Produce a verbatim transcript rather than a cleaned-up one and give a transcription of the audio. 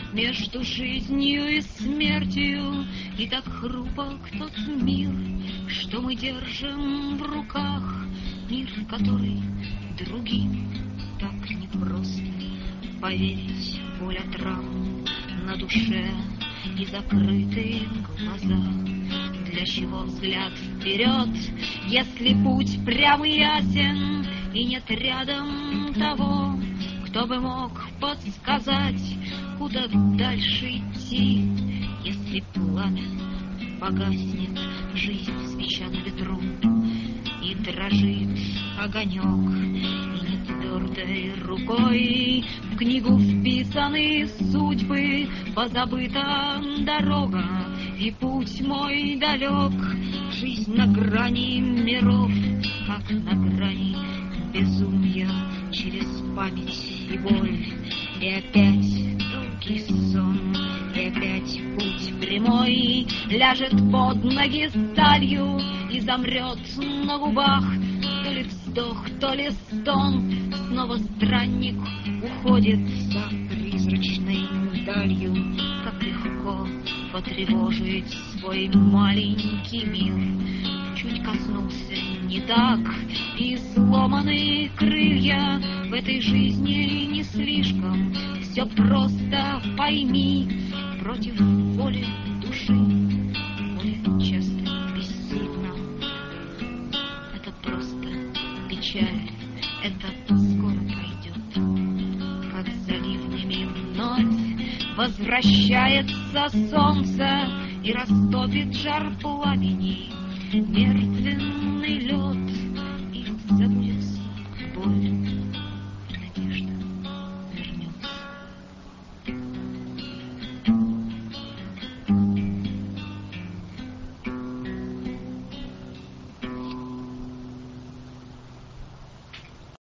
между жизнью и смертью, и так хрупок тот мир, что мы держим в руках, мир, в который другим так непросто поверить. Воля травм на душе и закрытые глаза. Для чего взгляд вперед, если путь прямый ясен, и нет рядом того, кто бы мог подсказать, куда дальше идти, если пламя погаснет, жизнь свеча на ветру, и дрожит огонек, и не твердой рукой в книгу вписаны судьбы, позабыта дорога, и путь мой далек. Жизнь на грани миров, как на грани безумия, через память и боль, и опять долгий сон, и опять путь прямой ляжет под ноги сталью и замрет на губах. То ли вздох, то ли стон, снова странник уходит за призрачной далью. Как легко потревожить свой маленький мир. Чуть коснулся не так, и сломанные крылья в этой жизни не слишком. Все просто пойми, против воли души, воля часто бессильна. Это просто печаль, это скоро пройдет. Как заливными вновь возвращается солнце и растопит жар пламени. Мертвенный лед